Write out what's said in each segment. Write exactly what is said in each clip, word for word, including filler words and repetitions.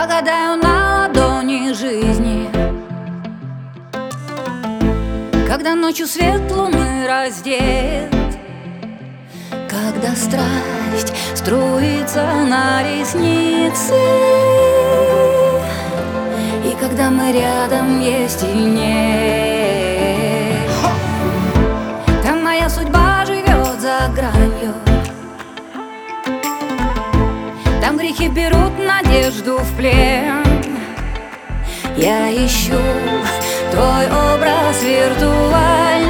Погадаю на ладони жизни, когда ночью свет луны раздет, когда страсть струится на ресницы, и когда мы рядом есть и нет. Там моя судьба живет за гранью, там грехи берут надежду в плен. Я ищу твой образ виртуальный,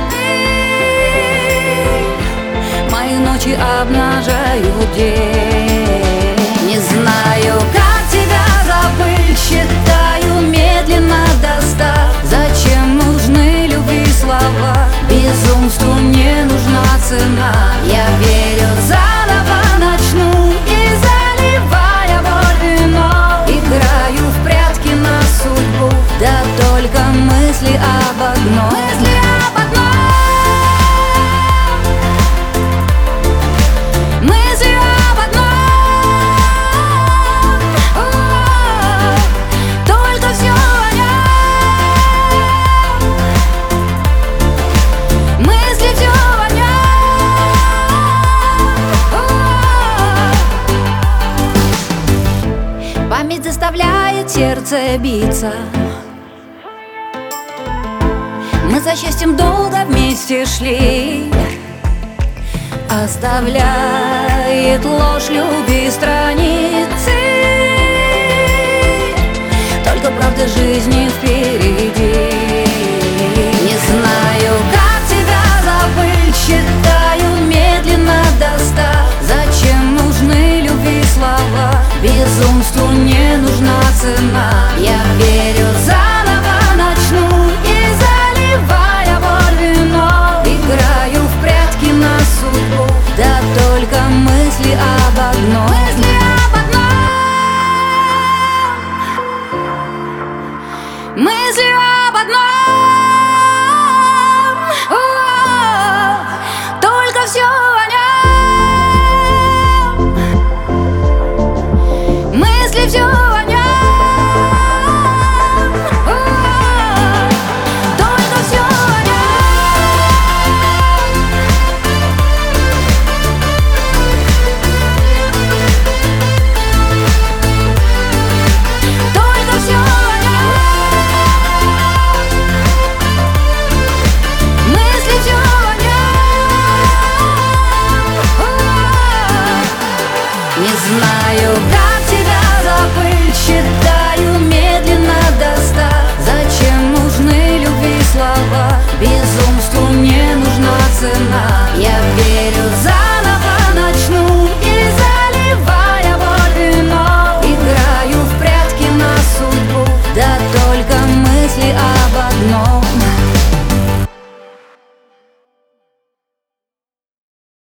мои ночи обнажают день. Не знаю, как тебя забыть, считаю медленно до ста. Зачем нужны любви слова? Безумству не нужна цена. Я верю, заново начну и заливая боль вино, играю в прятки на судьбу, да только мысли об одном. Мысли об одном. Мысли об одном. О-о-о. Только все о нем. Мысли все о нем. О-о-о. Память заставляет сердце биться. Мы за счастьем долго вместе шли, оставляет ложь любви страницы, только правда жизни впереди.